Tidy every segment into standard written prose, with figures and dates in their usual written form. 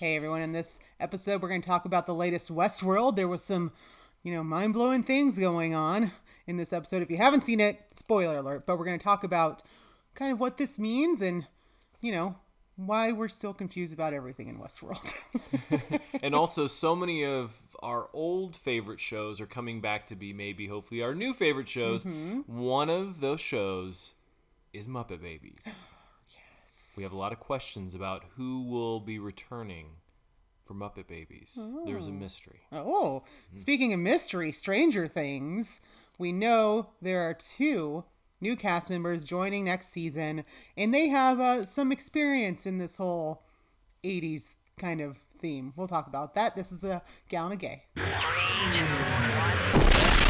Hey everyone, in this episode we're going to talk about the latest Westworld. There was some, mind-blowing things going on in this episode. If you haven't seen it, spoiler alert, but we're going to talk about kind of what this means and, why we're still confused about everything in Westworld. And also, so many of our old favorite shows are coming back to be maybe, hopefully, our new favorite shows. Mm-hmm. One of those shows is Muppet Babies. Yes. We have a lot of questions about who will be returning for Muppet Babies. Oh. There's a mystery. Oh, Speaking of mystery, Stranger Things, we know there are 2 new cast members joining next season, and they have some experience in this whole 80s kind of theme. We'll talk about that. This is a Gallon of Gay. 3, 2, 1.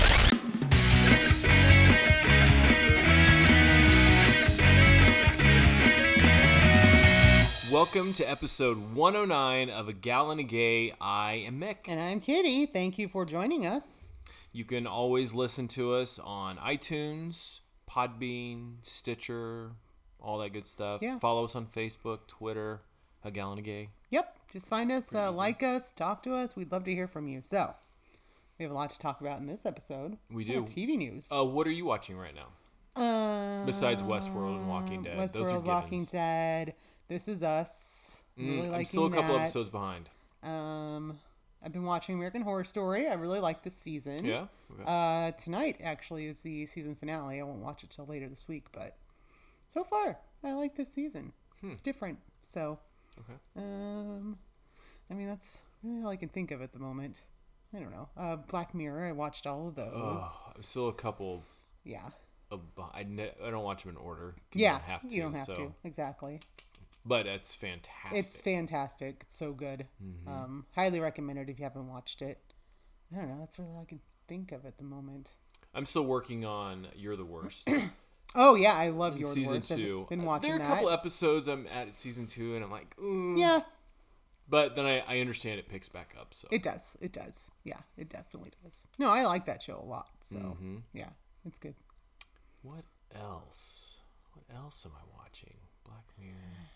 Welcome to episode 109 of A Gallon of Gay. I am Mick. And I'm Kitty. Thank you for joining us. You can always listen to us on iTunes, Podbean, Stitcher, all that good stuff. Yeah. Follow us on Facebook, Twitter, A Gallon of Gay. Yep. Just find us, like us, talk to us. We'd love to hear from you. So, we have a lot to talk about in this episode. We do. TV news. What are you watching right now? Besides Westworld and Walking Dead. Westworld, those are Walking Dead. This Is Us. Really liking I'm still a couple that. episodes behind. I've been watching American Horror Story. I really like this season. Yeah? Okay. Tonight, actually, is the season finale. I won't watch it till later this week, but so far, I like this season. It's different. So, okay. That's really all I can think of at the moment. I don't know. Black Mirror, I watched all of those. Oh, I'm still a couple. Yeah. I don't watch them in order. Yeah. You don't have to. Exactly. But it's fantastic. It's fantastic. It's so good. Mm-hmm. Highly recommended if you haven't watched it. I don't know. That's really all I can think of at the moment. I'm still working on You're the Worst. Oh, yeah. I love You're the Worst. Season 2. I've been watching there are a couple episodes I'm at season 2, and I'm like, ooh. Yeah. But then I understand it picks back up. So It does. It does. Yeah, it definitely does. No, I like that show a lot. So, yeah, it's good. What else? What else am I watching? Black Mirror.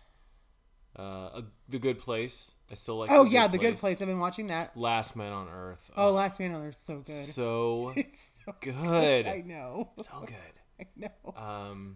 The Good Place. I still like. The Good Place. I've been watching that. Last Man on Earth. Oh, Last Man on Earth, so good. It's so good. I know. So good. I know.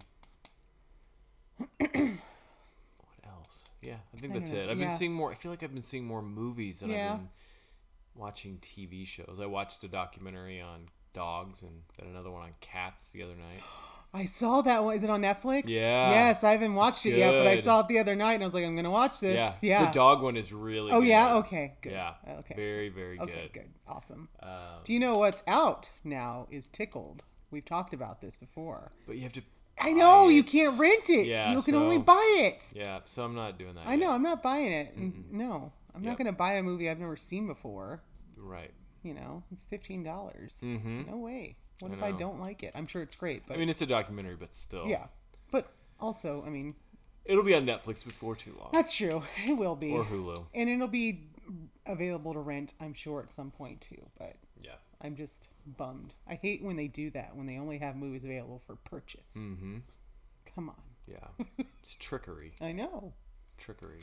What else? Yeah, I think that's it. I've been seeing more. I feel like I've been seeing more movies than I've been watching TV shows. I watched a documentary on dogs and then another one on cats the other night. I saw that one. Is it on Netflix? Yeah. Yes, I haven't watched it yet, but I saw it the other night and I was like, I'm going to watch this. Yeah. The dog one is really good. Oh, yeah? Okay, good. Yeah. Okay. Very, very good. Okay, good. Awesome. Do you know what's out now is Tickled? We've talked about this before. But you have to... I know, you can't rent it. Yeah, you can only buy it. Yeah, so I'm not doing that I know, I'm not buying it. Mm-mm. No, I'm not going to buy a movie I've never seen before. Right. It's $15. Mm-hmm. No way. What if I don't like it? I'm sure it's great, but... it's a documentary, but still. Yeah. But also, it'll be on Netflix before too long. That's true. It will be. Or Hulu. And it'll be available to rent, I'm sure, at some point too. But yeah, I'm just bummed. I hate when they do that, when they only have movies available for purchase. Mm-hmm. Come on. Yeah. It's trickery. I know. Trickery.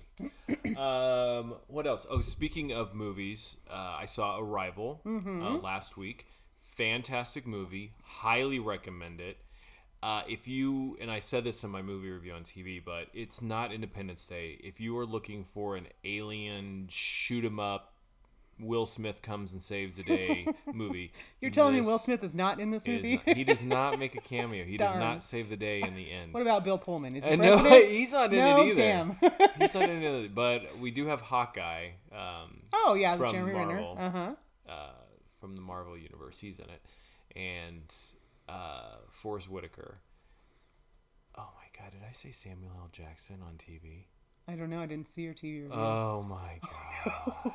What else? Oh, speaking of movies, I saw Arrival last week. Fantastic movie. Highly recommend it. If you, and I said this in my movie review on TV, but it's not Independence Day. If you are looking for an alien, shoot 'em up, Will Smith comes and saves the day movie. You're telling me Will Smith is not in this movie? He does not make a cameo. He does not save the day in the end. What about Bill Pullman? Is he no, he's not in it either. Damn. He's not in it. But we do have Hawkeye. From Jeremy Marvel. Renner. From the Marvel universe, he's in it, and Forrest Whitaker. Oh my God, did I say Samuel L. Jackson on TV? I don't know. I didn't see your TV review. Oh my God. Oh, no.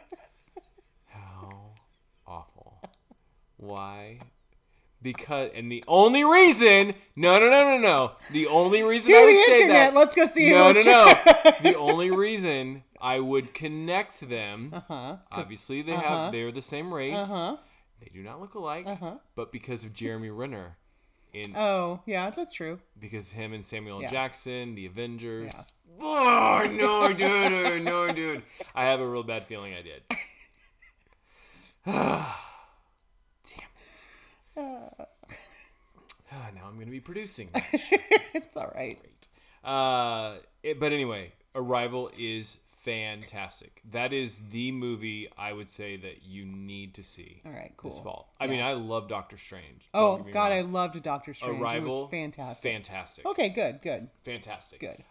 How awful. Why? Because, and the only reason, no. The only reason I would say that. Let's go see it. No. The only reason I would connect them, obviously they're the same race. They do not look alike, but because of Jeremy Renner. in Oh, yeah, that's true. because him and Samuel L. Yeah. Jackson, the Avengers. Yeah. Oh no, dude! No, dude! I have a real bad feeling I did. Damn it! Now I'm gonna be producing that shit. It's all right. Great. But anyway, Arrival is fantastic. That is the movie I would say that you need to see. All right, cool. This fall. I mean, I love Doctor Strange. Oh, Don't get me God, I wrong. loved Doctor Strange. Arrival It was fantastic. is fantastic. Okay, good. Fantastic. Good.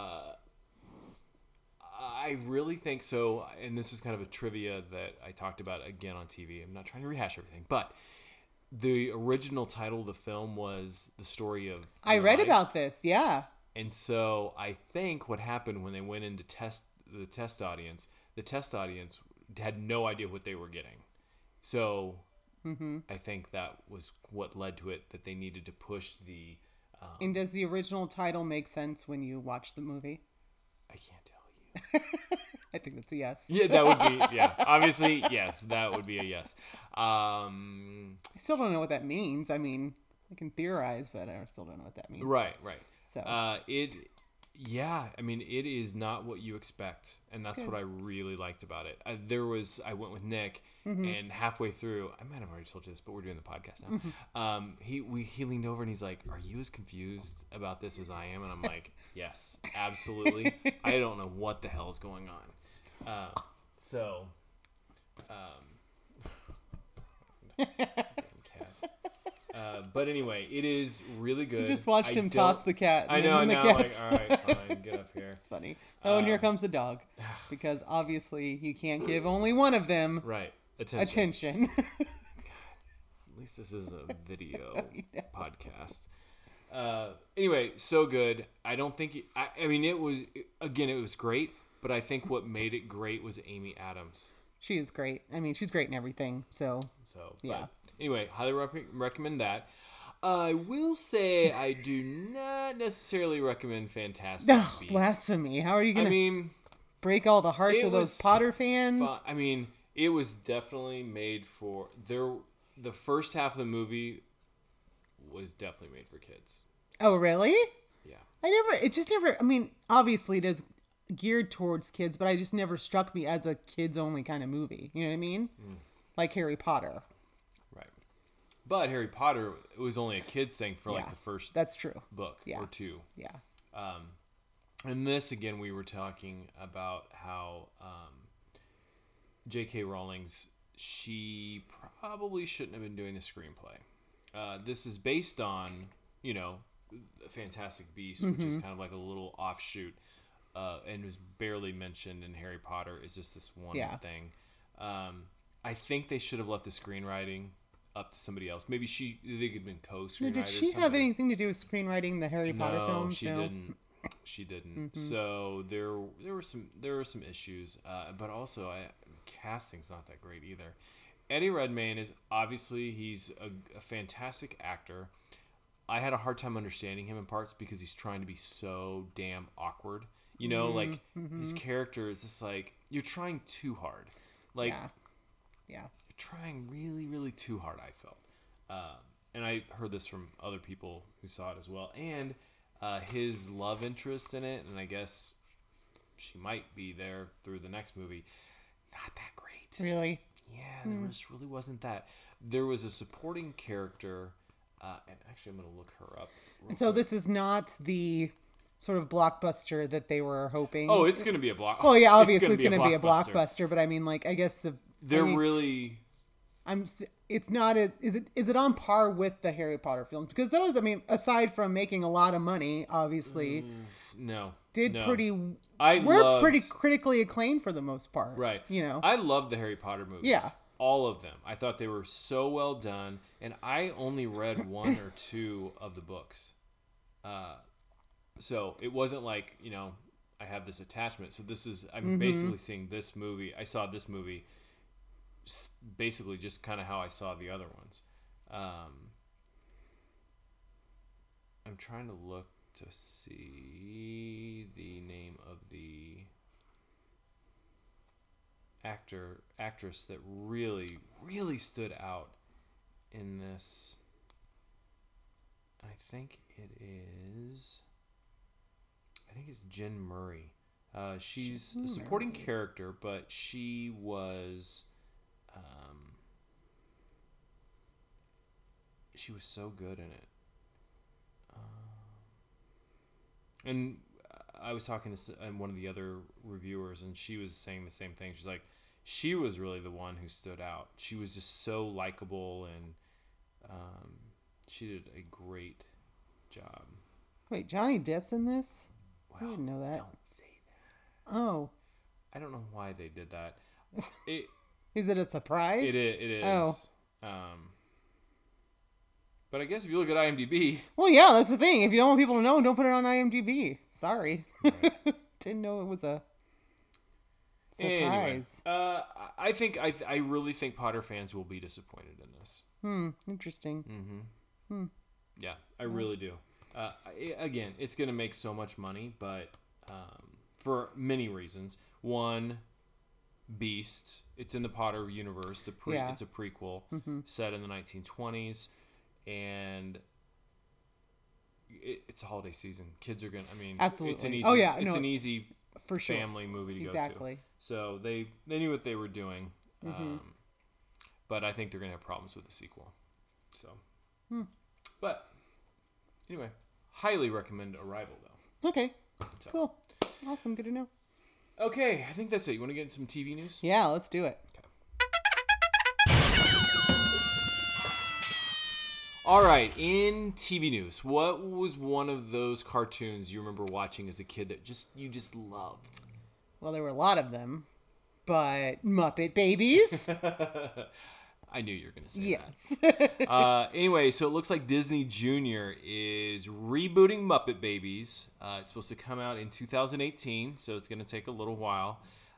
I really think so, and this is kind of a trivia that I talked about again on TV. I'm not trying to rehash everything, but the original title of the film was The Story of I Your read Life. about this, yeah. And so I think what happened when they went in to test the test audience had no idea what they were getting. So I think that was what led to it, that they needed to push the... And does the original title make sense when you watch the movie? I can't tell you. I think that's a yes. Yeah, that would be... Yeah, obviously, yes, that would be a yes. I still don't know what that means. I mean, I can theorize, but I still don't know what that means. Right. So Yeah, I mean, it is not what you expect, and that's what I really liked about it. I went with Nick, and halfway through, I might have already told you this, but we're doing the podcast now. He leaned over and he's like, "Are you as confused about this as I am?" And I'm like, "Yes, absolutely. I don't know what the hell is going on." Damn cat. But anyway, it is really good. you just watched him toss the cat. I know. And Now the I'm like, cat's- all right, fine, get up here. It's funny. Oh, and here comes the dog. Because obviously you can't give only one of them Right. Attention. At least this is a video podcast. Anyway, so good. I don't think... I mean, it was great, but I think what made it great was Amy Adams. She is great. I mean, she's great in everything. So, yeah. But anyway, highly recommend that. I will say I do not necessarily recommend Fantastic Oh, Beasts. blasphemy. How are you going I to mean... break all the hearts it of those was Potter fans? I mean, it was definitely made for... The first half of the movie was definitely made for kids. Oh, really? Yeah. I mean, obviously it is geared towards kids, but it just never struck me as a kids only kind of movie. You know what I mean? Like Harry Potter. Right. But Harry Potter, it was only a kids thing for like Yeah, the first That's true. book Yeah. or two. Yeah. And this, again, we were talking about how J.K. Rowling's, she probably shouldn't have been doing the screenplay. This is based on, Fantastic Beasts, which is kind of like a little offshoot, and was barely mentioned in Harry Potter. It's just this one thing. I think they should have left the screenwriting up to somebody else. Maybe they could have been co-screenwriters. Did she have anything to do with screenwriting the Harry Potter films? She didn't. She didn't. So there were some issues, but also casting's not that great either. Eddie Redmayne is obviously he's a fantastic actor. I had a hard time understanding him in parts because he's trying to be so damn awkward. Like his character is just like you're trying too hard. Like Yeah. you're trying really, really too hard. I felt, and I heard this from other people who saw it as well. And his love interest in it, and I guess she might be there through the next movie. Not that great. Really? Yeah, there just really wasn't that. There was a supporting character, and actually I'm going to look her up. And so this is not the sort of blockbuster that they were hoping. Oh, it's going to be a blockbuster. Oh, yeah, obviously it's going to be a blockbuster, but I mean, like, I guess really... It's not is it on par with the Harry Potter films? Because those, I mean, aside from making a lot of money, obviously, were pretty critically acclaimed for the most part. Right. I love the Harry Potter movies. Yeah. All of them. I thought they were so well done, and I only read one or two of the books. So it wasn't like, I have this attachment. So I'm basically seeing this movie. I saw this movie basically just kind of how I saw the other ones. I'm trying to look to see the name of the actress that really, really stood out in this. I think it is. I think it's Jen Murray. She's a supporting character, but she was so good in it. And I was talking to one of the other reviewers, and she was saying the same thing. She's like, she was really the one who stood out. She was just so likable, and she did a great job. Wait, Johnny Depp's in this? Wow, I didn't know that. Don't say that. Oh. I don't know why they did that. Is it a surprise? It is. Oh. But I guess if you look at IMDb... Well, yeah, that's the thing. If you don't want people to know, don't put it on IMDb. Sorry. Right. Didn't know it was a surprise. Anyway, I really think Potter fans will be disappointed in this. Interesting. Mm-hmm. Yeah, I really do. Again, it's going to make so much money, but for many reasons. One, Beast. It's in the Potter universe. It's a prequel set in the 1920s, and it's a holiday season. Kids are going to, absolutely. It's an easy, an easy for sure. family movie to go to. Exactly. So they knew what they were doing, but I think they're going to have problems with the sequel. So, but anyway, highly recommend Arrival, though. Okay, cool. Awesome, good to know. Okay, I think that's it. You want to get into some TV news? Yeah, let's do it. Okay. All right, in TV news, what was one of those cartoons you remember watching as a kid that you just loved? Well, there were a lot of them, but Muppet Babies. I knew you were going to say yes. that. Anyway, so it looks like Disney Junior is rebooting Muppet Babies. It's supposed to come out in 2018, so it's going to take a little while.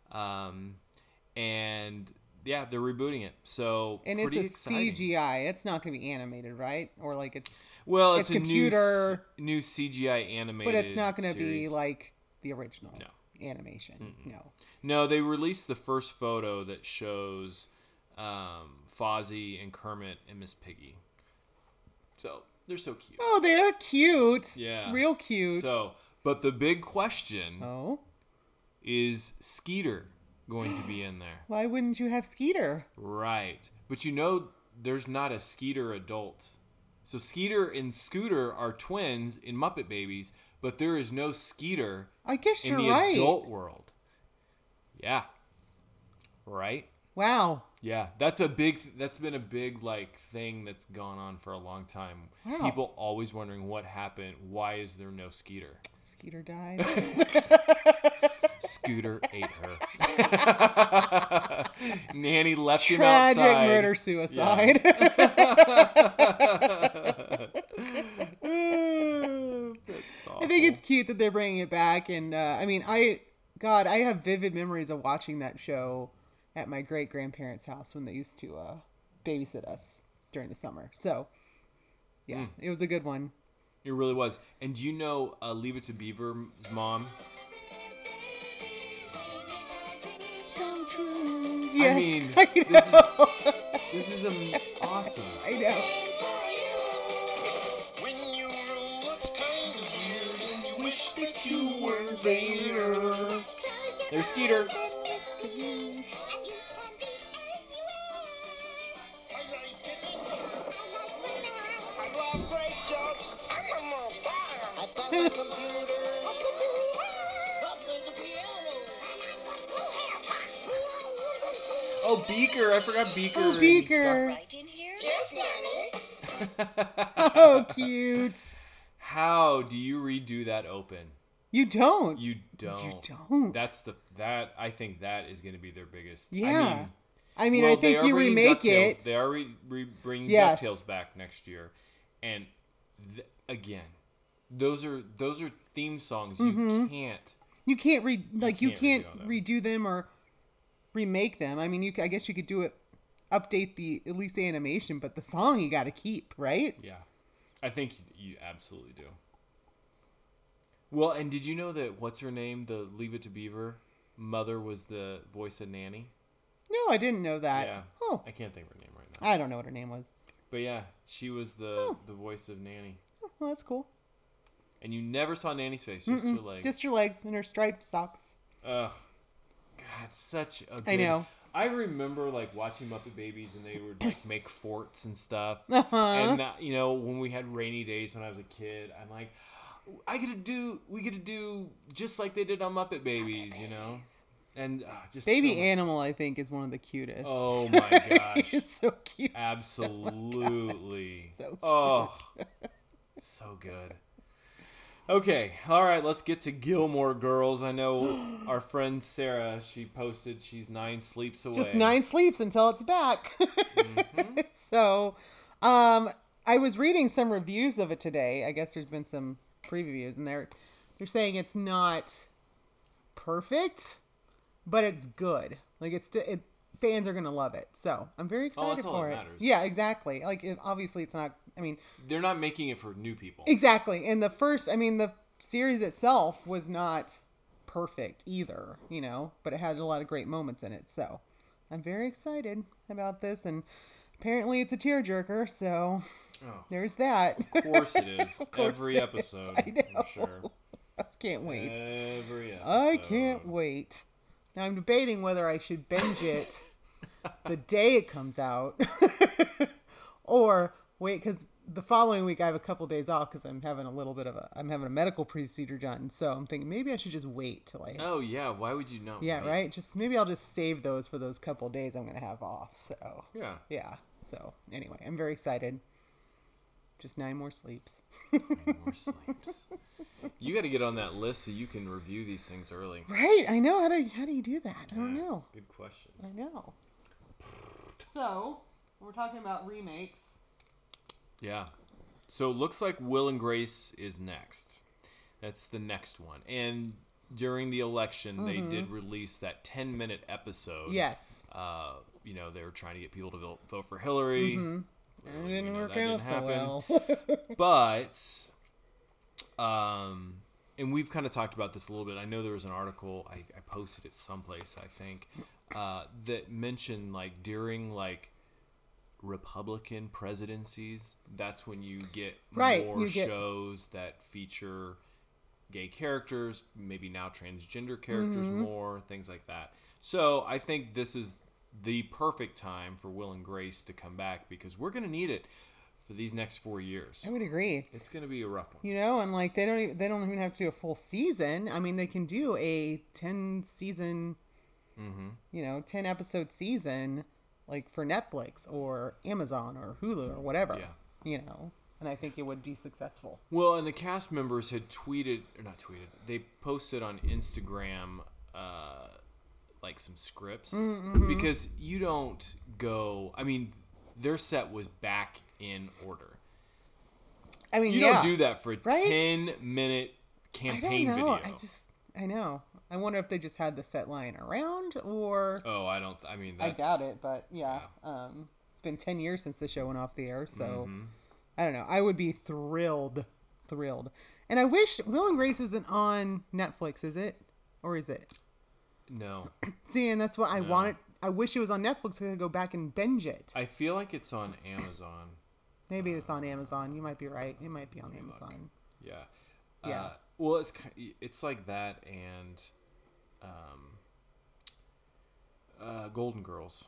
And yeah, they're rebooting it. So and pretty it's exciting. CGI. It's not going to be animated, right? Or like it's it's a computer new CGI animated. But it's not going to be like the original animation. Mm-mm. No. No, they released the first photo that shows Fozzie and Kermit and Miss Piggy. So they're so cute. Oh, they're cute. Yeah. Real cute. So, but the big question is Skeeter going to be in there? Why wouldn't you have Skeeter? Right. But there's not a Skeeter adult. So Skeeter and Scooter are twins in Muppet Babies, but there is no Skeeter I guess in you're the right. adult world. Yeah. Right? Wow. Yeah, that's been a big thing that's gone on for a long time. Wow. People always wondering what happened. Why is there no Skeeter? Skeeter died. Scooter ate her. Nanny left him outside. Tragic murder-suicide. Yeah. That's awful. I think it's cute that they're bringing it back. And, I have vivid memories of watching that show at my great-grandparents' house when they used to babysit us during the summer. So, yeah, It was a good one. It really was. And do you know Leave It to Beaver's mom? Yes, this is awesome. I know. When you grow up kind of weird and you wish that You were there. There's Skeeter. I love great jokes. I'm a mobile. I thought the computer. Oh, Beaker. I forgot Beaker. Oh, Beaker. Right in here? Yes, Nanny. Oh, cute. How do you redo that open? You don't. You don't. You don't. I think that is going to be their biggest. Yeah. I well, think you remake DuckTales. it. They are bringing Yes. DuckTales back next year, and again, those are theme songs you can't. You can't you can't redo them. redo them or remake them. I mean, I guess you could do it, update at least the animation, but the song you got to keep, right? Yeah, I think you absolutely do. Well, and did you know that what's her name, the Leave It to Beaver mother, was the voice of Nanny? No, I didn't know that. Yeah. Oh, I can't think of her name right now. I don't know what her name was. But yeah, she was the voice of Nanny. Oh, well, that's cool. And you never saw Nanny's face, just her legs. Just your legs and her striped socks. Ugh. God, such a good... I know. I remember, like, watching Muppet Babies, and they would, like, make forts and stuff. Uh-huh. And, you know, when we had rainy days when I was a kid, I'm like, we get to do just like they did on Muppet Babies, you know? And just Baby so much- Animal, I think, is one of the cutest. Oh, my gosh. It's so cute. Absolutely. So cute. Oh, so good. Okay, all right, let's get to Gilmore Girls. I know our friend Sarah, she posted she's 9 sleeps away. Just 9 sleeps until it's back. Mm-hmm. So, I was reading some reviews of it today. I guess there's been some previews, and they're saying it's not perfect, but it's good. Like fans are gonna love it. So I'm very excited that's all for that it. matters. Yeah, exactly. Like obviously it's not. I mean, They're not making it for new people. exactly. And the series itself was not perfect either, you know, but it had a lot of great moments in it. So I'm very excited about this, and apparently it's a tearjerker. So Oh, there's that. of course it is. Of course Every it is. episode, I know. I'm sure. I can't wait. Every episode. I can't wait. Now I'm debating whether I should binge it the day it comes out or wait, because the following week I have a couple days off because I'm having a medical procedure done. So I'm thinking maybe I should just wait till I. Oh yeah, why would you not? Yeah, wait? right. Maybe I'll just save those for those couple days I'm gonna have off. So Yeah. yeah. So anyway, I'm very excited. Just 9 more sleeps. 9 more sleeps. You got to get on that list so you can review these things early. Right. I know. How do you do that? I don't Yeah, know. Good question. I know. So we're talking about remakes. Yeah. So it looks like Will and Grace is next. That's the next one. And during the election, they did release that 10-minute episode. Yes. You know, they were trying to get people to vote for Hillary. And it didn't work that out didn't so happen. well. But, and we've kind of talked about this a little bit. I know there was an article, I posted it someplace, I think, that mentioned, like, during, like, Republican presidencies, that's when you get more shows that feature gay characters, maybe now transgender characters more, things like that. So I think this is the perfect time for Will and Grace to come back because we're going to need it for these next 4 years. I would agree. It's going to be a rough one. You know, and like they don't even have to do a full season. I mean, they can do a 10 season, 10 episode season, like for Netflix or Amazon or Hulu or whatever. Yeah. You know, and I think it would be successful. Well, and the cast members had they posted on Instagram, like some scripts because you don't go. I mean, their set was back in order. I mean, You don't do that for a Right? 10-minute campaign I don't know. video. I know. I wonder if they just had the set lying around or. Oh, I don't. I mean, I that's, doubt it, but yeah. It's been 10 years since the show went off the air, so Mm-hmm. I don't know. I would be thrilled. And I wish Will and Grace isn't on Netflix, is it? Or is it? No, See, and that's what I No. wanted. I wish it was on Netflix so I could go back and binge it. I feel like it's on Amazon. Maybe it's on Amazon. You might be right. It might be on Amazon. Yeah. Yeah. Well, it's like that and Golden Girls.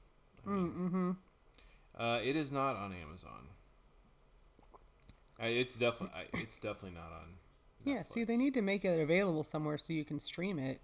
It is not on Amazon. It's definitely not on Netflix. Yeah, see, they need to make it available somewhere so you can stream it.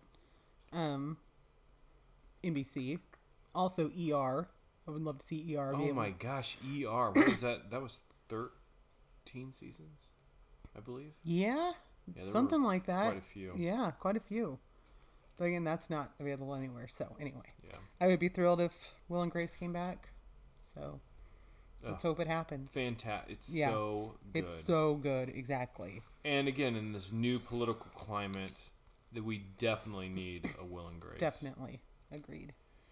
NBC. Also, ER. I would love to see ER. Oh my gosh, ER. What is that? That was 13 seasons, I believe. Yeah, there something were like that. quite a few. Yeah, quite a few. But again, that's not available anywhere. So anyway, Yeah. I would be thrilled if Will and Grace came back. So let's Ugh. hope it happens. Fantastic. It's Yeah. so good. It's so good. Exactly. And again, in this new political climate, that we definitely need a Will and Grace. Definitely. Agreed.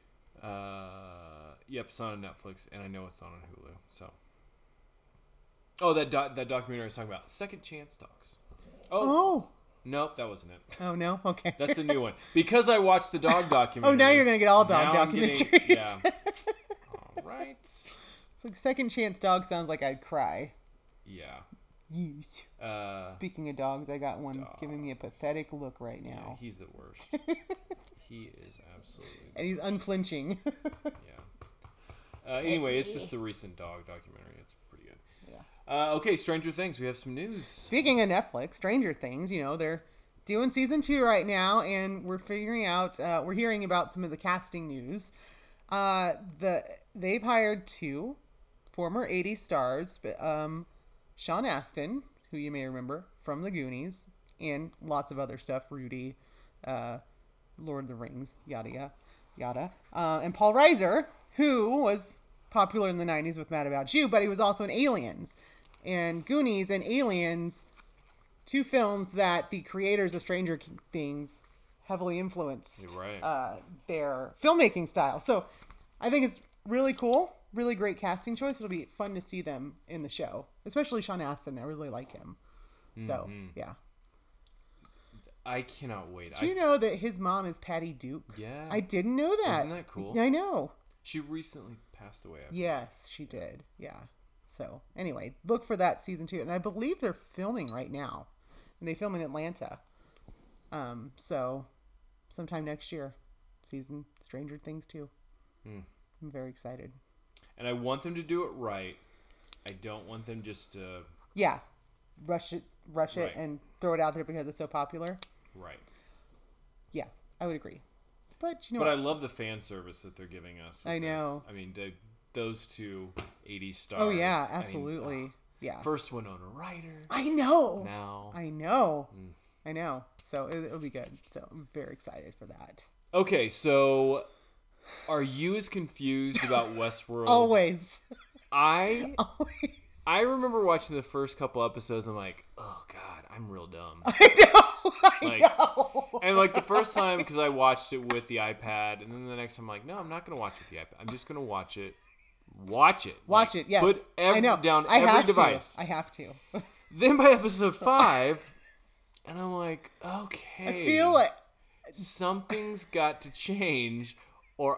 Yep, it's on Netflix, and I know it's on Hulu. So, that documentary I was talking about, Second Chance Dogs. Oh. Nope, that wasn't it. Oh no. Okay. That's a new one because I watched the dog documentary. Oh, now you're gonna get all dog Now I'm getting- documentaries. yeah. All right. So Second Chance Dog sounds like I'd cry. Yeah. Yeesh. Speaking of dogs, I got one giving me a pathetic look right Yeah, now. he's the worst. He is absolutely. And he's unflinching. Yeah. Anyway, it's just the recent dog documentary. It's pretty good. Yeah. Okay, Stranger Things. We have some news. Speaking of Netflix, Stranger Things, they're doing season 2 right now, and we're hearing about some of the casting news. They've hired 2 former 80s stars, Sean Astin, who you may remember from The Goonies, and lots of other stuff, Rudy, Lord of the Rings, yada, yada. And Paul Reiser, who was popular in the 90s with Mad About You, but he was also in Aliens. And Goonies and Aliens, 2 films that the creators of Stranger Things heavily influenced their filmmaking style. So I think it's really cool, really great casting choice. It'll be fun to see them in the show, especially Sean Astin. I really like him. So, yeah. I cannot wait. Do you know that his mom is Patty Duke? Yeah. I didn't know that. Isn't that cool? I know. She recently passed away. Yes, she did. Yeah. So, anyway, look for that season 2. And I believe they're filming right now. And they film in Atlanta. So, sometime next year, season Stranger Things 2. I'm very excited. And I want them to do it right. I don't want them just to... Yeah. Rush it and throw it out there because it's so popular. Right. Yeah, I would agree. But But I love the fan service that they're giving us. I know. I mean, those 2 80s stars. Oh yeah, absolutely. Yeah. First Winona Ryder. I know. Now. I know. I know. So it'll be good. So I'm very excited for that. Okay, so are you as confused about Westworld? Always. I Always. remember watching the first couple episodes. I'm like, oh god, I'm real dumb. I know. I know. And like the first time, because I watched it with the iPad, and then the next time I'm like, no, I'm not gonna watch it with the iPad. I'm just gonna watch it. Watch it. Watch it. Yes. Put down I every have device. I have to. Then by episode 5, and I'm like, okay. I feel like something's got to change, or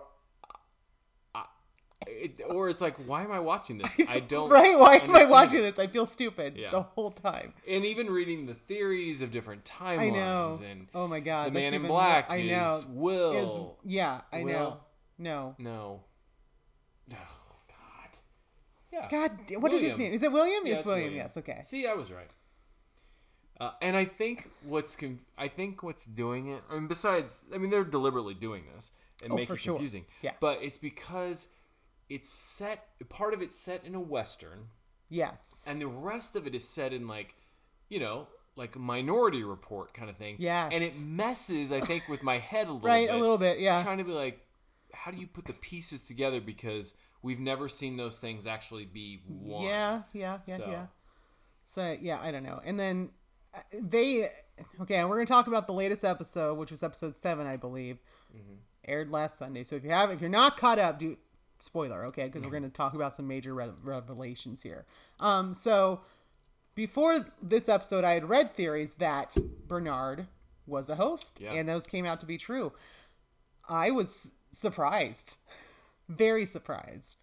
it's like, why am I watching this? I don't. Right? Why am I watching it. this? I feel stupid the whole time. And even reading the theories of different timelines. I know. And oh my god. the Man in even Black I know. is Will. Yeah, I know. No. Oh God. Yeah. God, what is his name? Is it William? Yeah, it's William. Yes. Okay. See, I was right. And I think what's doing it. I mean, they're deliberately doing this and make it confusing. Yeah. But it's because part of it's set in a Western. Yes. And the rest of it is set in like Minority Report kind of thing. Yes. And it messes, I think, with my head a little bit. Right, a little bit, yeah. Trying to be like, how do you put the pieces together? Because we've never seen those things actually be one. Yeah. So, yeah, I don't know. And then we're going to talk about the latest episode, which was episode 7, I believe. Aired last Sunday. So if you're not caught up, spoiler, okay? Because we're going to talk about some major revelations here. So before this episode, I had read theories that Bernard was a host, and those came out to be true. I was surprised, very surprised.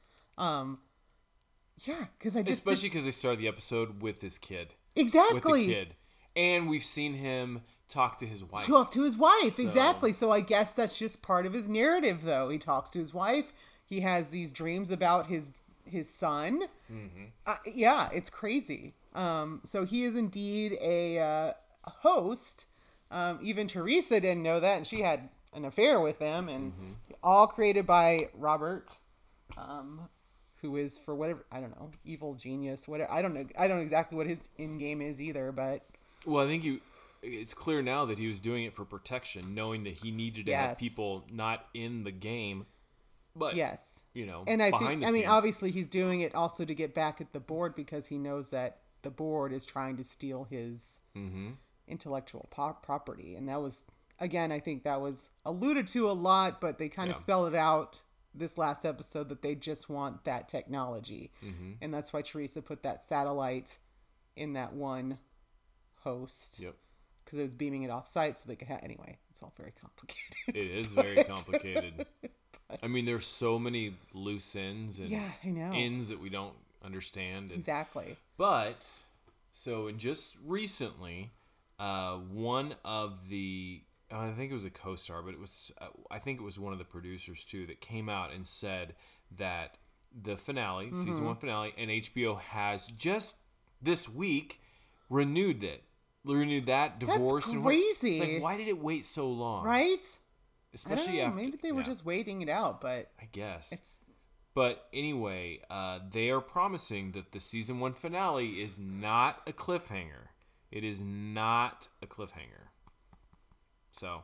Because especially because they started the episode with his kid. Exactly. With the kid, and we've seen him talk to his wife. Exactly. So I guess that's just part of his narrative, though. He talks to his wife. He has these dreams about his son. It's crazy. So he is indeed a host. Even Teresa didn't know that, and she had an affair with him, and all created by Robert, who is, for whatever, I don't know, evil genius, whatever. I don't know exactly what his in-game is either, but... Well, I think it's clear now that he was doing it for protection, knowing that he needed to have people not in the game, but, and I behind think, the I mean, scenes. obviously he's doing it also to get back at the board because he knows that the board is trying to steal his intellectual property. And that was, again, I think that was alluded to a lot, but they kind of spelled it out this last episode that they just want that technology. And that's why Teresa put that satellite in that one host. Yep. Because it was beaming it off site so they could have... Anyway, it's all very complicated. It is very complicated. I mean, there's so many loose ends and I know. ends that we don't understand. Exactly. But So just recently, one of the I think it was a co-star, but it was I think it was one of the producers too that came out and said that the finale, season 1 finale, and HBO has just this week renewed that divorce. That's And crazy. it's like, why did it wait so long? Right? Especially I don't know. after Maybe they were yeah, just waiting it out, but I guess. it's But anyway, they are promising that the season 1 finale is not a cliffhanger. It is not a cliffhanger. So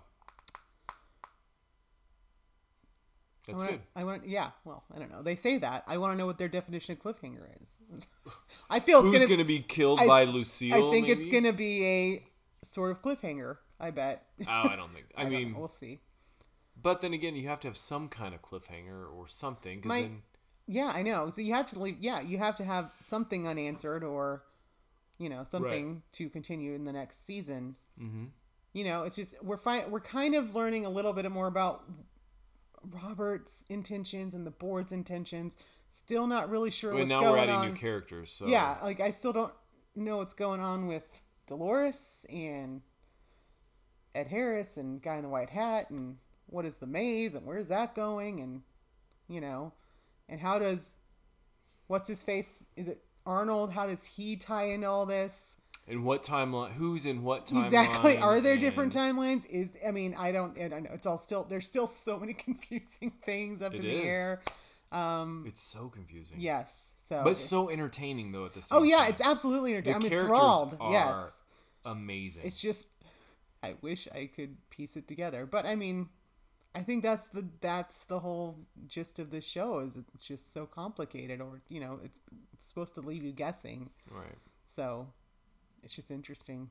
that's good. Yeah. Well, I don't know. They say that. I want to know what their definition of cliffhanger is. I feel it's Who's going to be killed by Lucille? I think maybe? it's going to be a sort of cliffhanger. I bet. Oh, I don't think. I don't mean, know. We'll see. But then again, you have to have some kind of cliffhanger or something. Yeah, I know. So you have to leave. Yeah, you have to have something unanswered, or something to continue in the next season. Mm-hmm. It's just we're kind of learning a little bit more about Robert's intentions and the board's intentions. Still not really sure what's now going we're adding on. new characters. So Yeah, like I still don't know what's going on with Dolores and Ed Harris and Guy in the White Hat, and what is the maze and where's that going, and and how does what's his face? Is it Arnold? How does he tie into all this? In what timeline? Who's in what timeline? Exactly. Are there different timelines? I don't know. It's all still. There's still so many confusing things up in the air. It's so confusing. Yes. So. But so entertaining though at the same time. Oh yeah, it's absolutely entertaining. The I'm characters enthralled. are Yes. amazing. It's just, I wish I could piece it together, but I mean, I think that's the whole gist of this show is it's just so complicated, or it's supposed to leave you guessing. Right. So, it's just interesting.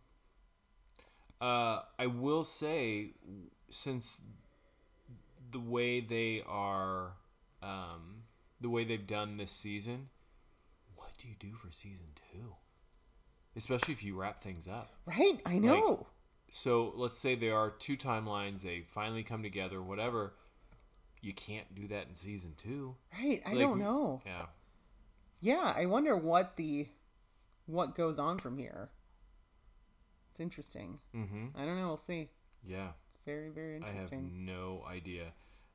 I will say, since the way they are, the way they've done this season, what do you do for season 2? Especially if you wrap things up. Right? I know. So let's say there are 2 timelines, they finally come together, whatever. You can't do that in season 2. Right? I don't know. Yeah. Yeah, I wonder what goes on from here. It's interesting. Mm-hmm. I don't know. We'll see. Yeah. It's very, very interesting. I have no idea.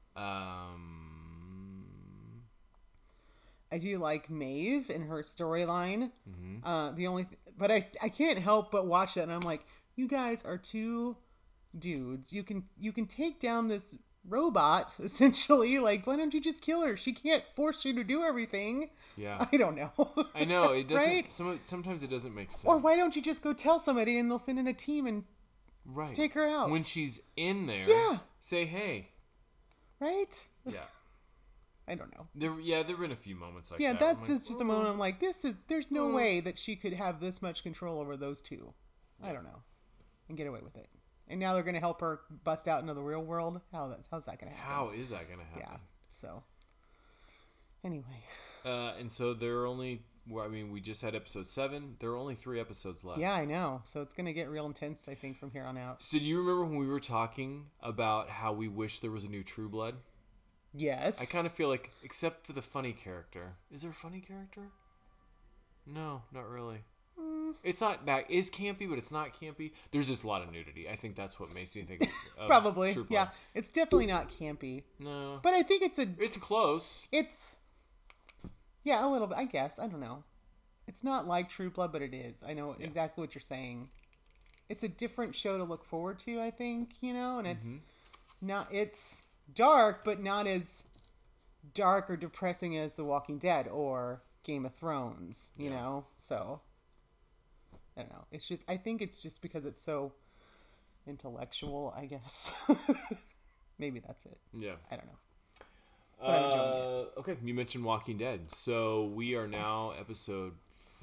I do like Maeve and her storyline. Mm-hmm. But I can't help but watch it, and I'm like, you guys are 2 dudes. You can take down this robot essentially. Like, why don't you just kill her? She can't force you to do everything. Yeah. I don't know. I know it doesn't. Right? Sometimes it doesn't make sense. Or why don't you just go tell somebody and they'll send in a team and take her out? When she's in there, say hey. Right? Yeah. I don't know. There've been a few moments like that. Yeah, that's just a moment I'm like, there's no way that she could have this much control over those 2. I don't know. And get away with it. And now they're going to help her bust out into the real world? How's that going to happen? How is that going to happen? Yeah. So, anyway. And so there are only, we just had episode 7. There are only 3 episodes left. Yeah, I know. So it's going to get real intense, I think, from here on out. So do you remember when we were talking about how we wish there was a new True Blood? Yes. I kind of feel like, except for the funny character. Is there a funny character? No, not really. It's not that is campy, but it's not campy. There's just a lot of nudity. I think that's what makes me think of Probably. True Blood. Yeah, it's definitely not campy. No. But I think it's close. Yeah, a little bit, I guess. I don't know. It's not like True Blood, but it is. I know exactly what you're saying. It's a different show to look forward to, I think, and it's dark, but not as dark or depressing as The Walking Dead or Game of Thrones, you know? So, I don't know. I think it's just because it's so intellectual, I guess. Maybe that's it. Yeah. I don't know. But I'm enjoying it. Okay, you mentioned Walking Dead. So we are now episode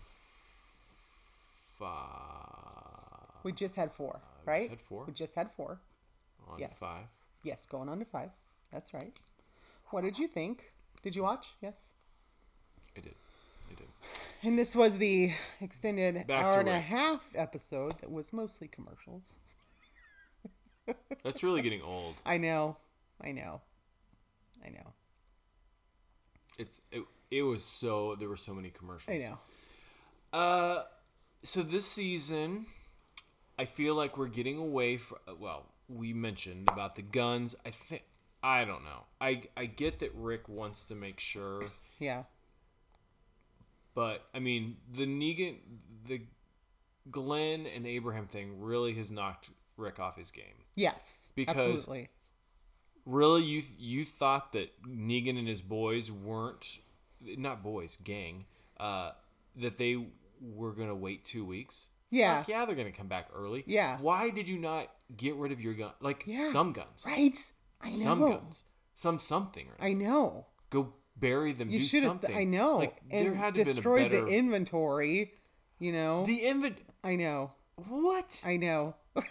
5. We just had 4, right? We just had 4. On yes. 5. Yes, going on to 5. That's right. What did you think? Did you watch? Yes. I did. And this was the extended hour and a Rick. half episode that was mostly commercials. That's really getting old. I know. It was so, there were so many commercials. I know. So this season, I feel like we're getting away from. Well, we mentioned about the guns. I don't know. I get that Rick wants to make sure, Yeah. but I mean the Glenn and Abraham thing really has knocked Rick off his game. Yes. Because absolutely. really, you thought that Negan and his boys weren't, not boys, gang, that they were gonna wait 2 weeks. Yeah. Fuck yeah, they're gonna come back early. Yeah. Why did you not get rid of your gun? Like Yeah. some guns, Right. I know. some guns, something. Right? I know. Go bury them. You do should have. something. I know. Like and there had to have been a destroyed better. the inventory. You know. I know. What? I know.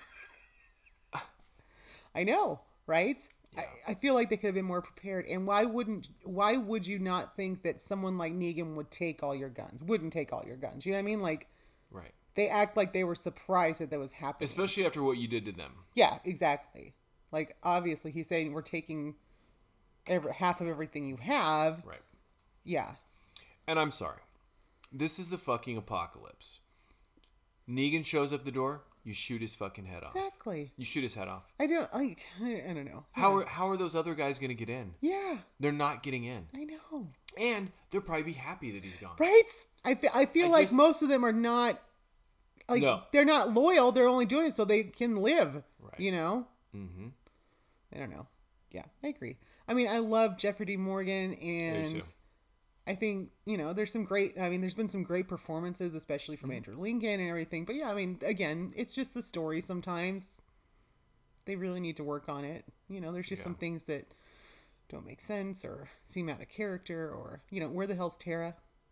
I know. Right. Yeah. I feel like they could have been more prepared. And why would you not think that someone like Negan would take all your guns? Wouldn't take all your guns. You know what I mean? Like Right. they act like they were surprised that was happening. Especially after what you did to them. Yeah, exactly. Like obviously he's saying we're taking half of everything you have. Right. Yeah. And I'm sorry. This is the fucking apocalypse. Negan shows up the door, you shoot his fucking head off. Exactly. You shoot his head off. I don't know. How are those other guys going to get in? Yeah, They're not getting in. I know. And they'll probably be happy that he's gone. Right? I feel I like just- most of them are not like No. they're not loyal. They're only doing it so they can live. Right. You know? Mm-hmm. I don't know. Yeah, I agree. I mean, I love Jeffrey D. Morgan, and too. I think there's been some great performances, especially from Andrew Lincoln and everything. But yeah, I mean, again, it's just the story. Sometimes they really need to work on it. There's just Yeah. some things that don't make sense or seem out of character, or where the hell's Tara?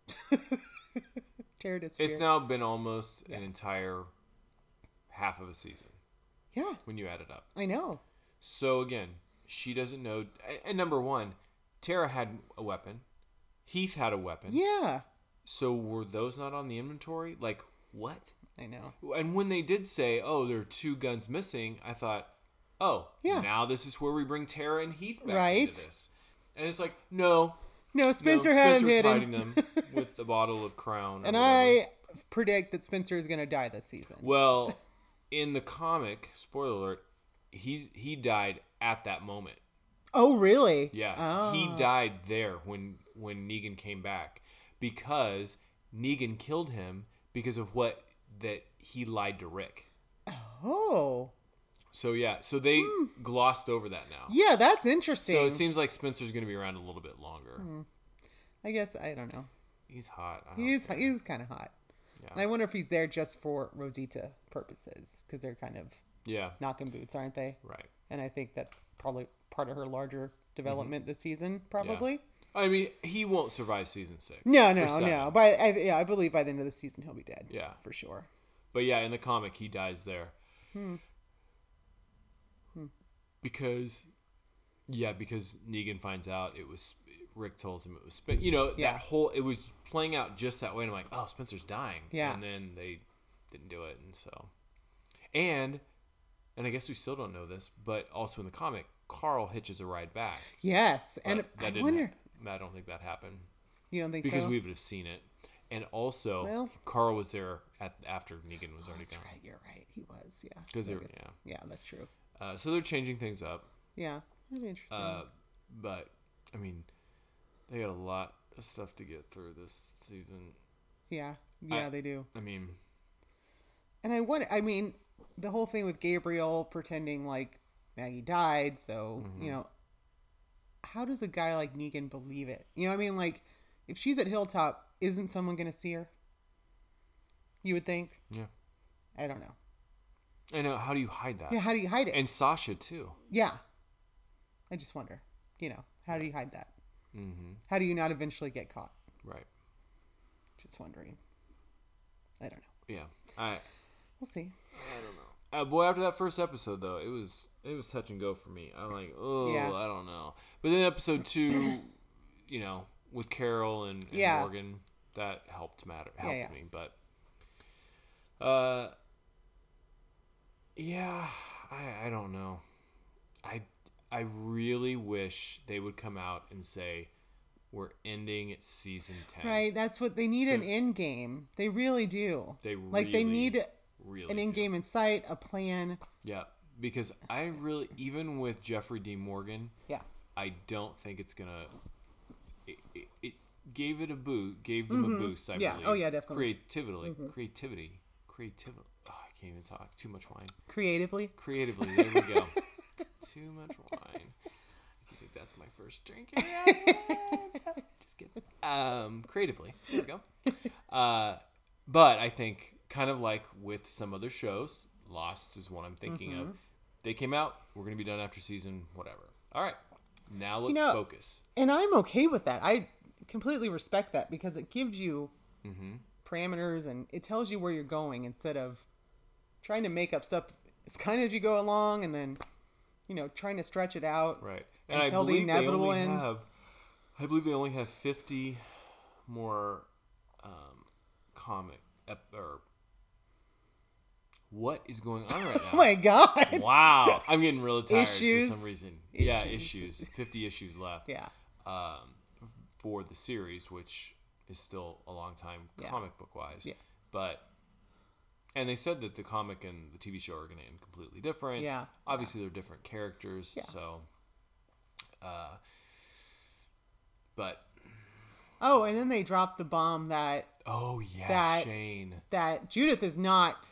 Tara disappeared. It's now been almost an entire half of a season Yeah, when you add it up. I know. So again, she doesn't know. And number one, Tara had a weapon. Heath had a weapon. Yeah, So were those not on the inventory? Like, what? I know. And when they did say, oh, there are 2 guns missing, I thought, oh, Yeah. now this is where we bring Tara and Heath back Right. into this. And it's like, no. No, Spencer had him Spencer's hidden. hiding them with the bottle of Crown. or And whatever. I predict that Spencer is going to die this season. Well, in the comic, spoiler alert, he died at that moment. Oh, really? Yeah, he Oh. died there when Negan came back because Negan killed him because of that he lied to Rick. Oh. So yeah, so they glossed over that now. Yeah, that's interesting. So it seems like Spencer's going to be around a little bit longer. I guess, I don't know. He's hot. I don't He's care. kind of hot. Yeah. And I wonder if he's there just for Rosita purposes, because they're kind of Yeah. knocking boots, aren't they? Right. And I think that's probably part of her larger development this season, probably. I mean, he won't survive season 6. No, or no, 7. no. But I believe by the end of the season he'll be dead. Yeah. For sure. But yeah, in the comic, he dies there. Because Negan finds out Rick told him it was Yeah. that whole, it was playing out just that way. And I'm like, oh, Spencer's dying. Yeah. And then they didn't do it. And so, and I guess we still don't know this, but also in the comic, Carl hitches a ride back. Yes. But And that I didn't wonder. I don't think that happened You don't think because so? we would have seen it. And also, Well- Carl was there after Negan was already That's gone. right. You're right. He was. Yeah. 'Cause So I they're- guess- Yeah, that's true. So they're changing things up. Yeah. That'd be interesting. But I mean, they got a lot of stuff to get through this season. Yeah. Yeah, they do. I mean, And the whole thing with Gabriel pretending like Maggie died, so, how does a guy like Negan believe it? You know what I mean? Like, if she's at Hilltop, isn't someone going to see her? You would think? yeah. I don't know. I know. How do you hide that? Yeah, how do you hide it? And Sasha too. Yeah. I just wonder, how do you hide that? Mm-hmm. How do you not eventually get caught? Right. Just wondering. I don't know. Yeah. We'll see. I don't know. Boy, after that first episode though, it was touch and go for me. I'm like, oh, Yeah. I don't know. But then episode 2, with Carol and Yeah. Morgan, that helped Yeah. me. But, yeah, I don't know. I really wish they would come out and say, we're ending season 10. Right, that's what they need, So- an end game. They really do. They they need really an end do. game in sight, a plan. Yeah, because I really, even with Jeffrey D. Morgan, Yeah. I don't think it's gonna. It gave it a boost. Gave them a boost. I Yeah. believe. Oh, yeah, definitely. Creativity. Oh, I can't even talk. Too much wine. Creatively. Creatively. There we go. Too much wine. I think that's my first drink. Just kidding. Creatively. There we go. But I think, kind of like with some other shows, Lost is one I'm thinking of. They came out. We're gonna be done after season whatever. All right. Now let's focus. And I'm okay with that. I completely respect that because it gives you parameters and it tells you where you're going instead of trying to make up stuff. It's kind of as you go along and then, trying to stretch it out. Right. And I until the believe they inevitable only end. I believe they only have 50 more comic or what is going on right now? Oh my God. Wow, I'm getting really tired Issues. for some reason. Yeah, Issues. 50 issues left. Yeah. For the series, which is still a long time comic book wise. Yeah. And they said that the comic and the TV show are going to end completely different. Yeah. Obviously, they're different characters. Yeah. So, but. Oh, and then they dropped the bomb that Oh yeah, That- Shane. Judith is not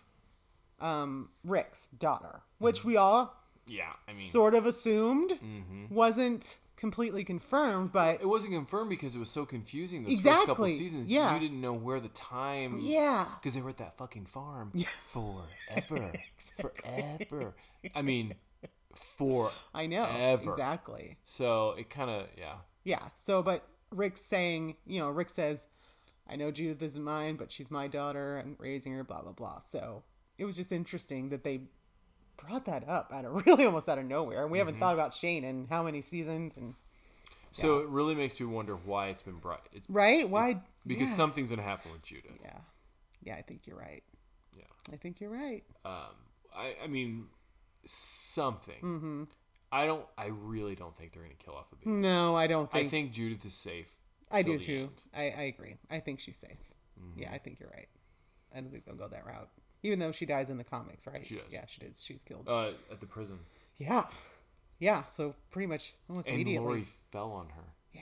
Rick's daughter, which we all Yeah, I mean, sort of assumed mhm. wasn't completely confirmed, but It wasn't confirmed because it was so confusing those first couple Exactly, seasons. yeah. You didn't know where the time. yeah. Because they were at that fucking farm Yeah. forever. Forever. I mean, forever. I know. Ever. Exactly. So it kind of, yeah. Yeah. So, but Rick's saying, Rick says, I know Judith isn't mine, but she's my daughter and raising her, blah, blah, blah. So it was just interesting that they brought that up really almost out of nowhere. And we haven't thought about Shane in how many seasons and So it really makes me wonder why it's been brought. right? Why? Because yeah. something's going to happen with Judith. Yeah. Yeah, I think you're right. Yeah. I think you're right. I mean, something. Mm-hmm. I really don't think they're going to kill off the baby. No, I don't think. I think Judith is safe. I till do the too. end. I agree. I think she's safe. Yeah, I think you're right. I don't think they'll go that route. Even though she dies in the comics, right? She does. Yeah, she does. She's killed. At the prison. Yeah. Yeah, so pretty much almost And immediately. Lori fell on her. Yeah.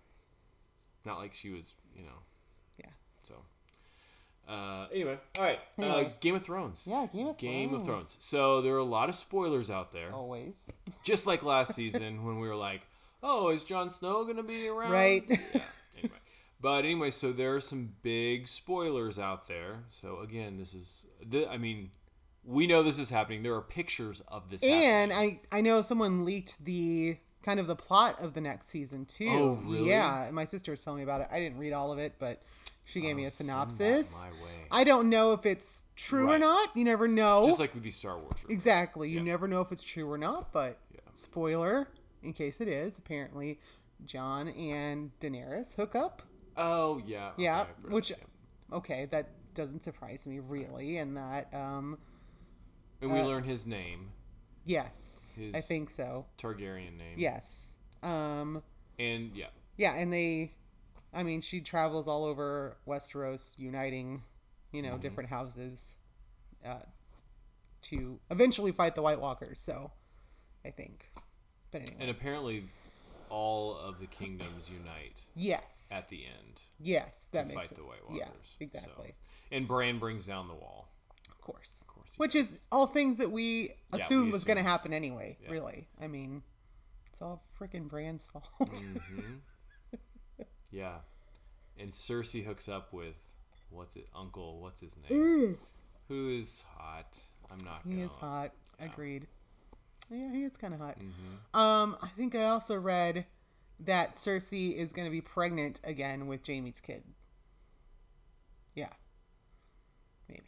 Not like she was, Yeah. So, anyway, all right. Anyway. Game of Thrones. Yeah, Game of Thrones. So there are a lot of spoilers out there, Always. just like last season when we were like, "Oh, is Jon Snow gonna be around?" Right. Yeah. Anyway, so there are some big spoilers out there. So again, we know this is happening. There are pictures of this And happening. I know someone leaked the kind of the plot of the next season too. Oh, really? Yeah, my sister was telling me about it. I didn't read all of it, but she gave me a Send that synopsis. my way. I don't know if it's true or Right. not. You never know. Just like with these Star Wars. Rumors. Exactly. You Yeah. never know if it's true or not, but Yeah. spoiler, in case it is, apparently Jon and Daenerys hook up. Oh yeah. Okay, Yeah, I forgot. which Yeah. okay, that doesn't surprise me really, and that And we learn his name, yes, I His- think so. Targaryen name. Yes. And yeah. Yeah, and she travels all over Westeros, uniting, different houses, to eventually fight the White Walkers. So, I think, but anyway, And apparently, all of the kingdoms unite yes, at the end yes, that to makes fight sense. the White Walkers. Yeah, exactly. So, and Bran brings down the wall. Of course. Of course. he Which does. is all things that we assumed was going to assumed. happen anyway. Yeah. Really, I mean, it's all freaking Bran's fault. Mhm. Yeah. And Cersei hooks up with what's his name? Who is hot. I'm not gonna He is lie. hot. Yeah. Agreed. Yeah, he is kind of hot. Mhm. I think I also read that Cersei is going to be pregnant again with Jaime's kid. Yeah. Maybe.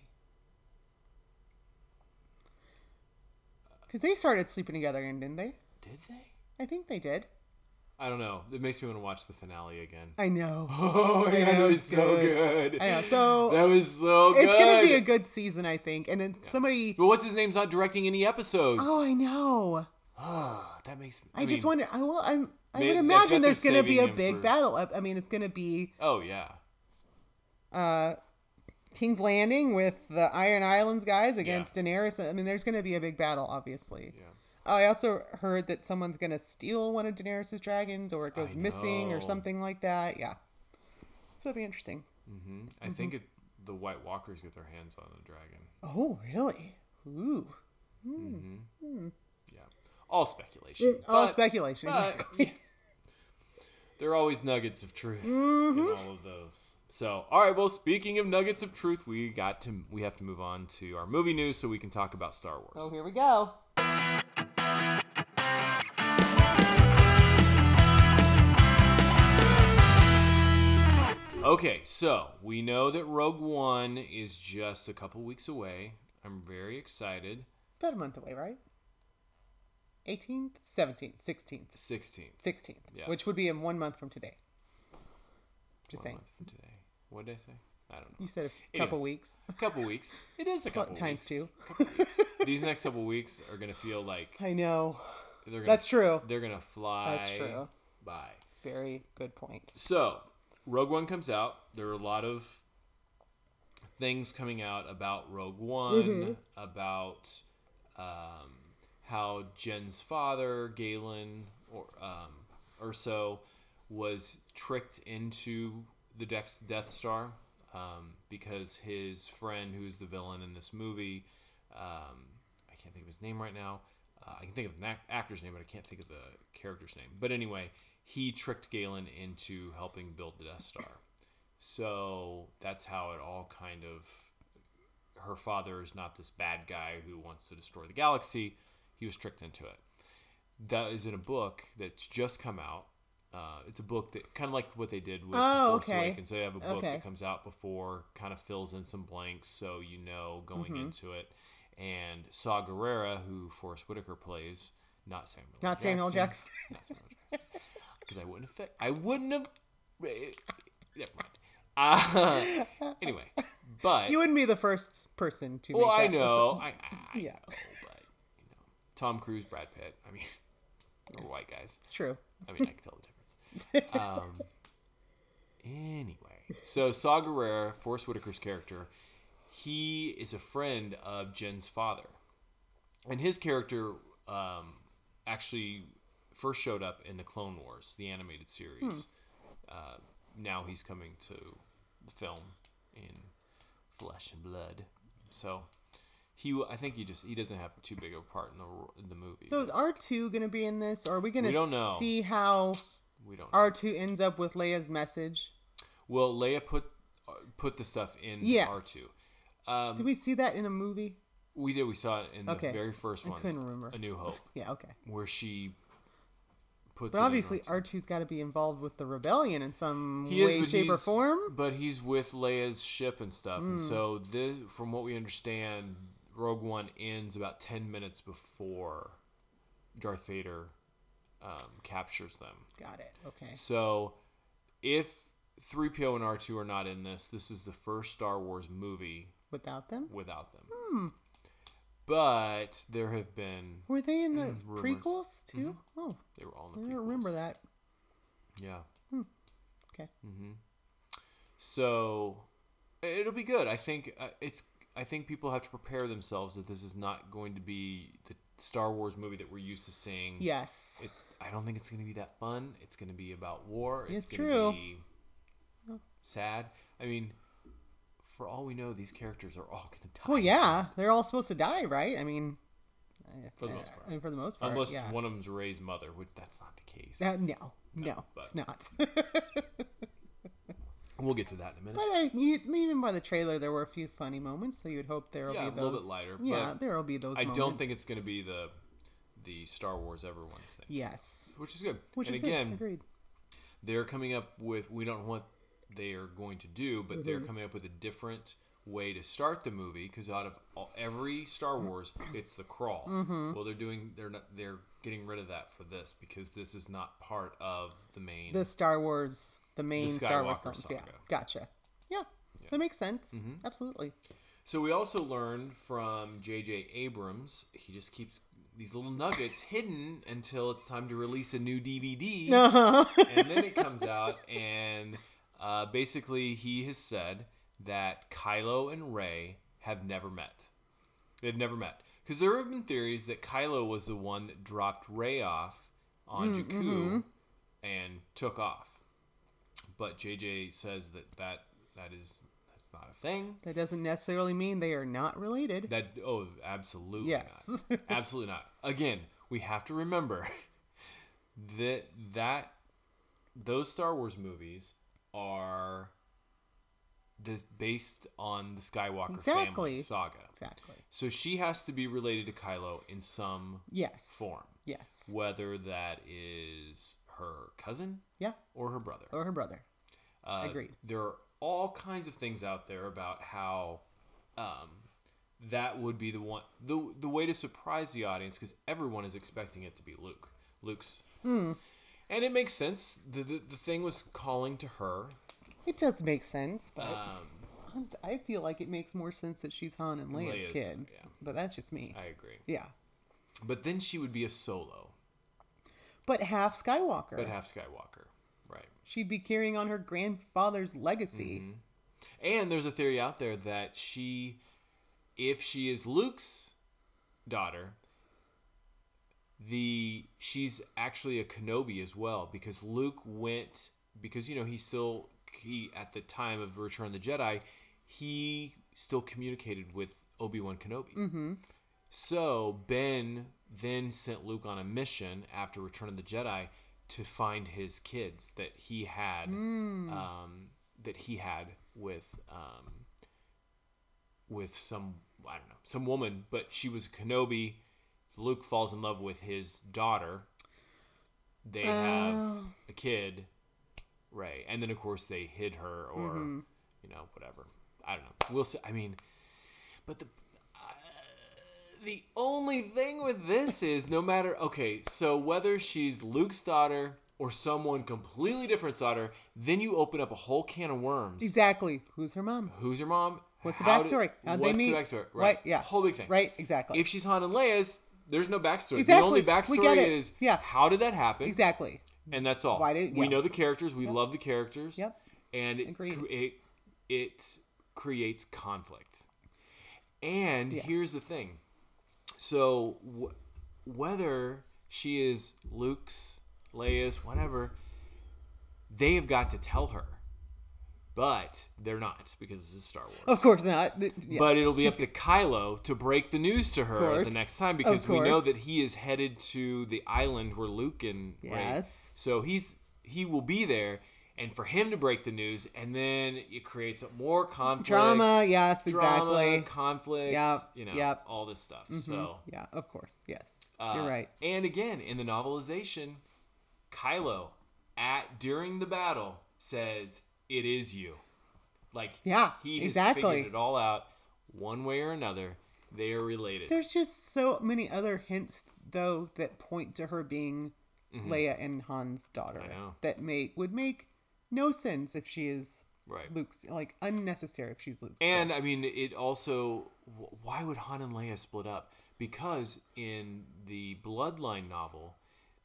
Because they started sleeping together again, didn't they? Did they? I think they did. I don't know. It makes me want to watch the finale again. I know. Oh my I god, know, it was it's so good. good. I know. So That was so good. it's going to be a good season, I think. And then somebody. But what's his name's not directing any episodes? Oh, I know. Oh, that makes me. I just wonder. I would imagine there's going going to be a big battle. I mean, it's going to be Oh yeah. King's Landing with the Iron Islands guys against Daenerys. I mean, there's going to be a big battle, obviously. Yeah. I also heard that someone's going to steal one of Daenerys' dragons, or it goes I missing, or know. something like that. Yeah. So it'll be interesting. I think the White Walkers get their hands on a dragon. Oh, really? Ooh. Yeah. All speculation. All but- speculation. But yeah, there are always nuggets of truth in all of those. So, all right. Well, speaking of nuggets of truth, we have to move on to our movie news so we can talk about Star Wars. Oh, here we go. Okay, so we know that Rogue One is just a couple weeks away. I'm very excited. About a month away, right? 18th, 17th, 16th, 16th. 16th, Yeah. which would be in 1 month from today. Just 1 saying. month from today. What did I say? I don't know. You said a Anyway. couple weeks. A couple weeks. It is a couple Times weeks. two. Couple weeks. These next couple weeks are gonna feel like I know. they're gonna. That's true. They're gonna fly. That's true. By. Very good point. So, Rogue One comes out. There are a lot of things coming out about Rogue One, about how Jen's father, Galen, or Urso, was tricked into the Death Star because his friend, who's the villain in this movie, I can't think of his name right now. I can think of an actor's name, but I can't think of the character's name. But anyway, he tricked Galen into helping build the Death Star. So that's how it all kind of... Her father is not this bad guy who wants to destroy the galaxy. He was tricked into it. That is in a book that's just come out. It's a book that kind of like what they did with The Force Awakens. They have a book that comes out before, kind of fills in some blanks so you know going into it. And Saw Gerrera, who Forrest Whitaker plays, not Samuel Jackson. Not Samuel Jackson. Because I wouldn't have. Never mind. Anyway, but You wouldn't be the first person to. well, make I that know, I Yeah. know, but Tom Cruise, Brad Pitt. I mean, we're white guys. It's true. I mean, I can tell the difference. Anyway, so Saw Gerrera, Forrest Whitaker's character, he is a friend of Jen's father, and his character actually first showed up in the Clone Wars, the animated series. Now he's coming to the film in flesh and blood. So I think he doesn't have too big of a part in the movie. So is R2 going to be in this, or are we going We don't know. to see how We don't know. R2 ends up with Leia's message? Well, Leia put the stuff in Yeah. R2. Did we see that in a movie? We did. We saw it in the Okay. very first I one, couldn't remember. A New Hope, Yeah, okay. where she puts. But it in obviously, R2. R2's got to be involved with the rebellion in some He is, way, but shape, or he's- form. But he's with Leia's ship and stuff, and so this, from what we understand, Rogue One ends about 10 minutes before Darth Vader captures them. Got it. Okay. So, if 3PO and R2 are not in this, this is the first Star Wars movie Without them? without them. But there have been... Were they in the rumors. prequels too? Oh, They were all I in the don't prequels. remember that. Yeah. Okay. So, it'll be good. I think I think people have to prepare themselves that this is not going to be the Star Wars movie that we're used to seeing. Yes. I don't think it's going to be that fun. It's going to be about war. It's going true. to be sad. I mean, for all we know, these characters are all going to die. Well, yeah, they're all supposed to die, right? I mean, For the most part. I mean, for the most part, Unless yeah. one of them's Rey's mother, which that's not the case. No, but- it's not. We'll get to that in a minute. But even by the trailer, there were a few funny moments, so you'd hope there will Yeah, be a those. little bit lighter, Yeah, but there will be those. I moments. don't think it's going to be the Star Wars everyone's thing. Yes. Which is good. Which and is again, good. Agreed. they're coming up with, we don't know what they are going to do, but they're Mm-hmm. coming up with a different way to start the movie, because out of every Star Wars, it's the crawl. Mm-hmm. Well, they're getting rid of that for this, because this is not part of the main. The Star Wars, the main Star Wars Skywalker films. Yeah, saga. gotcha. Yeah, that makes sense. Absolutely. So we also learned from J.J. Abrams, he just keeps these little nuggets hidden until it's time to release a new DVD. Uh-huh. And then it comes out, and basically he has said that Kylo and Rey have never met. They've never met. Because there have been theories that Kylo was the one that dropped Rey off on Jakku and took off. But JJ says that's not a thing. That doesn't necessarily mean they are not related. Absolutely Yes. not. Absolutely not. Again, we have to remember that those Star Wars movies are based on the Skywalker family saga. Exactly. So she has to be related to Kylo in some form. Yes. Whether that is her cousin or her brother. Or her brother. Agreed. There are all kinds of things out there about how that would be the way to surprise the audience, because everyone is expecting it to be Luke's. And it makes sense. The thing was calling to her. It does make sense, but I feel like it makes more sense that she's Han and Leia's kid. Yeah. But that's just me. I agree. Yeah. But then she would be a Solo. But half Skywalker. Right. She'd be carrying on her grandfather's legacy. And there's a theory out there that if she is Luke's daughter, she's actually a Kenobi as well, because Luke he at the time of Return of the Jedi, he still communicated with Obi-Wan Kenobi. So Ben then sent Luke on a mission after Return of the Jedi to find his kids that he had with some woman, but she was a Kenobi. Luke falls in love with his daughter. They have a kid, Rey, and then of course they hid her, or whatever. I don't know. We'll see. I mean, but the only thing with this is so whether she's Luke's daughter or someone completely different's daughter, then you open up a whole can of worms. Exactly. Who's her mom? Who's her mom? What's the backstory? How'd they meet? What's the backstory? Right. Yeah. Whole big thing. Right. Exactly. If she's Han and Leia's, there's no backstory. Exactly. The only We get backstory it. is Yeah. how did that happen? Exactly. And that's all. We know the characters. We love the characters. Yep. And it creates conflict. And here's the thing. So whether she is Luke's, Leia's, whatever, they have got to tell her. But they're not, because this is Star Wars. Of course not. Yeah. But it'll be up to Kylo to break the news to her the next time, because we know that he is headed to the island where Luke and Rey. So he will be there, and for him to break the news, and then it creates more conflict. Drama, yes, exactly. Conflict, all this stuff. So yeah, of course, yes, you're right. And again, in the novelization, Kylo during the battle says, "It is you." Like, he has figured it all out. One way or another, they are related. There's just so many other hints, though, that point to her being Leia and Han's daughter. I know. That would make no sense if she is Luke's, unnecessary if she's Luke's. And, I mean, it also, why would Han and Leia split up? Because in the Bloodline novel,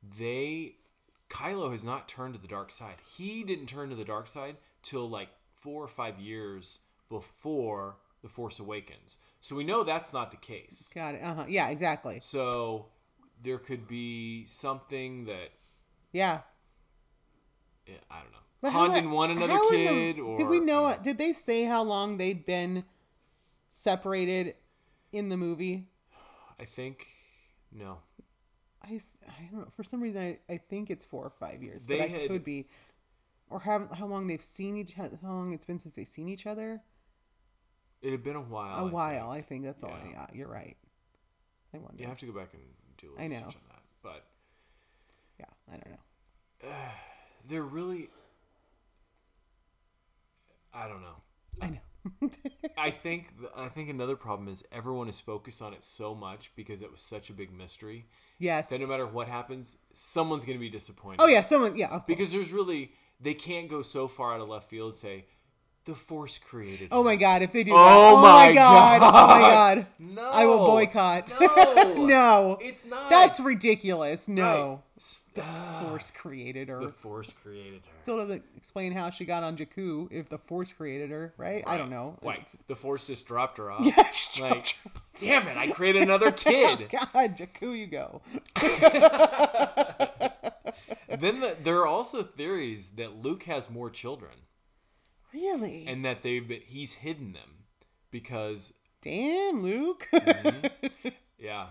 Kylo has not turned to the dark side. He didn't turn to the dark side till 4 or 5 years before The Force Awakens. So we know that's not the case. Got it. Yeah, exactly. So there could be something that... Yeah. I don't know. But Han didn't want another kid, or... Did we know... Did they say how long they'd been separated in the movie? I think... No. I don't know. For some reason, I think it's 4 or 5 years. But it could be... Or how long they've seen each other? How long it's been since they've seen each other? It had been a while. I think that's all. Yeah, you're right. I wonder. You have to go back and do a little research on that. But yeah, I don't know. They're really. I don't know. I know. I think another problem is everyone is focused on it so much because it was such a big mystery. Yes. That no matter what happens, someone's going to be disappointed. Oh yeah, someone. Yeah. Because there's really. They can't go so far out of left field and say, The Force created Oh her. my god, if they do Oh that. Oh my my god. Oh my God. god. No. I will boycott. No. No. It's not. That's ridiculous. No. Right. Force created her. The Force created her. Still doesn't explain how she got on Jakku if the Force created her, right? I don't know. Like, the Force just dropped her off. Yeah, she Like, damn it, I created another kid. God, Jakku, you go. Then there are also theories that Luke has more children. Really? And that he's hidden them because Damn, Luke. yeah.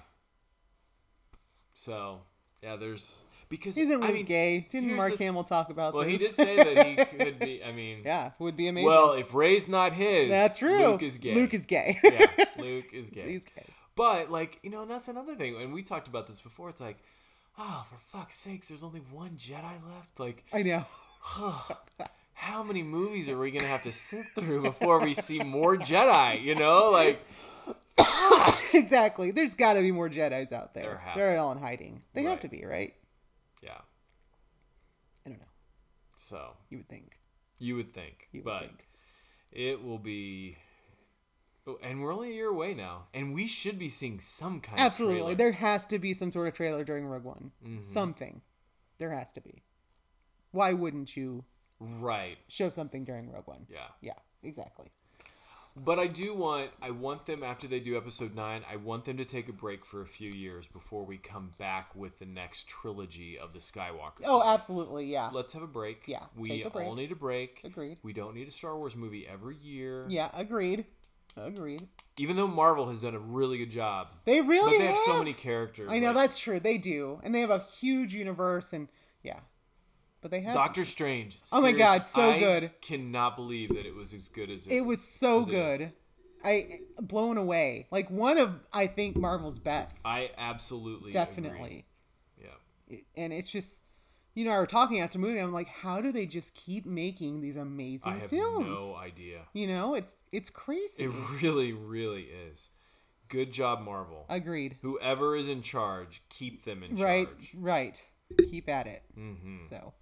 So yeah, because Isn't Luke I mean, gay? Didn't here's Mark the- Hamill talk about Well, this? he did say that he could be. I mean, Yeah, would be amazing. well, if Rey's not his, that's true. Luke is gay. Luke is gay. Yeah, Luke is gay. He's gay. But like, and that's another thing. And we talked about this before. It's like, oh, for fuck's sakes, there's only one Jedi left. Like, I know. how many movies are we gonna have to sit through before we see more Jedi? Like. Exactly. There's got to be more Jedis out there. There have They're all in hiding. They have Right. to be, right? Yeah. I don't know. So You would think. you would think, You would but think. it will be. Oh, and we're only a year away now, and we should be seeing some kind Absolutely. of trailer. There has to be some sort of trailer during Rogue One. Mhm. Something. There has to be. Why wouldn't you Right. show something during Rogue One? Yeah. Yeah, exactly. But I want them, after they do episode 9, I want them to take a break for a few years before we come back with the next trilogy of the Skywalker Oh, saga. absolutely. Yeah. Let's have a break. Yeah, We take a break. all need a break. Agreed. We don't need a Star Wars movie every year. Yeah, agreed. Agreed. Even though Marvel has done a really good job. They really But they have so many characters. I know, like that's true. They do. And they have a huge universe and yeah. But they have Doctor Strange. Oh my God, so good. I cannot believe that it was as good as It was so as it good. is. I blown away. Like one of I think Marvel's best. I absolutely Definitely. agree. Yeah. And it's just I were talking after the movie, I'm like, how do they just keep making these amazing I have films? no idea. It's crazy. It really, really is. Good job, Marvel. Agreed. Whoever is in charge, keep them in Right, charge. right. Keep at it. Mm-hmm. So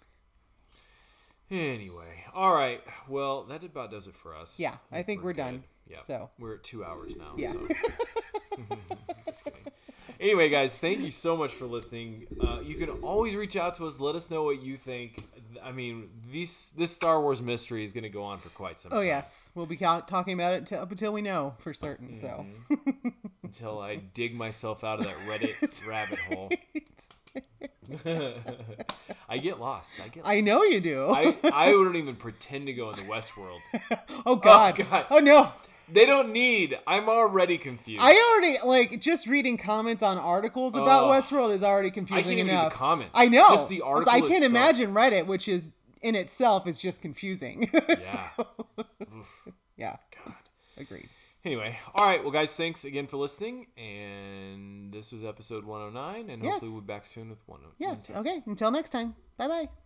Anyway, all right. Well, that about does it for us. yeah, I think we're done. good. Yeah. So We're at 2 hours now. Yeah. So. Just kidding. Anyway, guys, thank you so much for listening. You can always reach out to us. Let us know what you think. I mean, this Star Wars mystery is going to go on for quite some time. Oh yes, we'll be talking about it up until we know for certain. So Until I dig myself out of that Reddit rabbit hole. I get lost. I know you do. I wouldn't even pretend to go in the Westworld. Oh God. God. Oh no. They don't need. I'm already confused. I already just reading comments on articles about Oh. Westworld is already confusing I can't even read enough. the comments. I know. Just the article I can't itself. imagine Reddit, which is in itself is just confusing. Yeah. So, Oof, yeah. God. Agreed. Anyway, all right. Well, guys, thanks again for listening. And this was episode 109. And Yes. hopefully we'll be back soon with 110. Yes. Okay. Until next time. Bye bye.